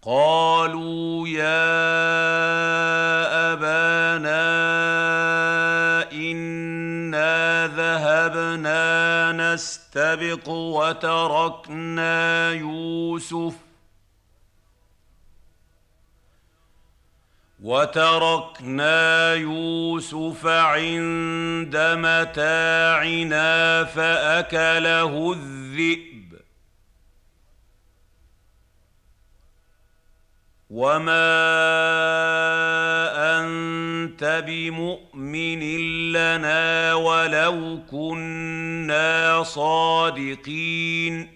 قالوا يا أبانا إنا ذهبنا نستبق وتركنا يوسف عند متاعنا فأكله الذئب وما أنت بمؤمن لنا ولو كنا صادقين